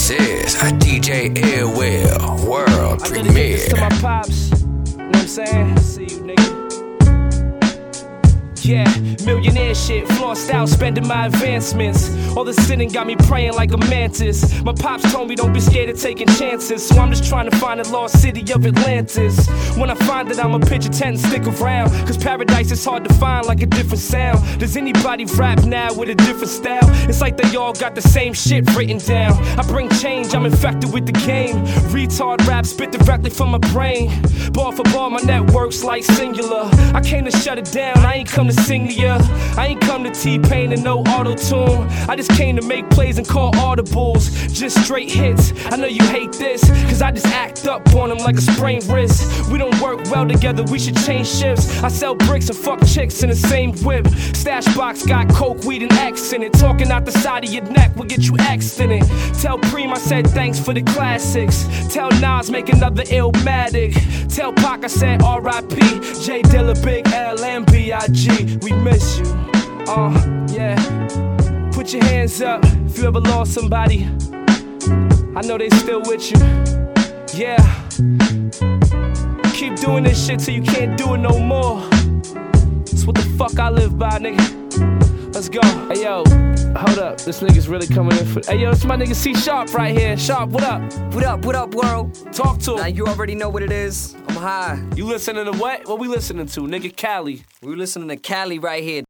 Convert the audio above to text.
This is a DJ Illwill world premiere. To my pops, you know what I'm saying? See you, nigga. Yeah, millionaire shit, flossed out, spending my advancements. All the sinning got me praying like a mantis. My pops told me don't be scared of taking chances, so I'm just trying to find the lost city of Atlantis. When I find it, I'ma pitch a tent and stick around, cause paradise is hard to find like a different sound. Does anybody rap now with a different style? It's like they all got the same shit written down. I bring change, I'm infected with the game. Retard rap spit directly from my brain. Ball for ball, my network's like singular. I came to shut it down, I ain't come to sing to ya. I ain't come to T-Pain and no auto-tune. I just came to make plays and call audibles. Just straight hits. I know you hate this, cause I just act up on them like a sprained wrist. We don't work well together, we should change shifts. I sell bricks and fuck chicks in the same whip. Stash box got coke, weed, and X in it. Talking out the side of your neck will get you X'd in it. Tell Preem I said thanks for the classics. Tell Nas make another Illmatic. Tell Pac I said R.I.P. J Dilla, Big L, and B.I.G. We miss you. Yeah. Put your hands up if you ever lost somebody. I know they still with you. Yeah. Keep doing this shit till you can't do it no more. That's what the fuck I live by, nigga. Let's go. Hey yo, hold up. This nigga's really coming in for. Hey yo, it's my nigga C Sharp right here. Sharp, what up? What up, world? Talk to him. Now you already know what it is. I'm high. You listening to what? What we listening to, nigga? Cali. We listening to Cali right here.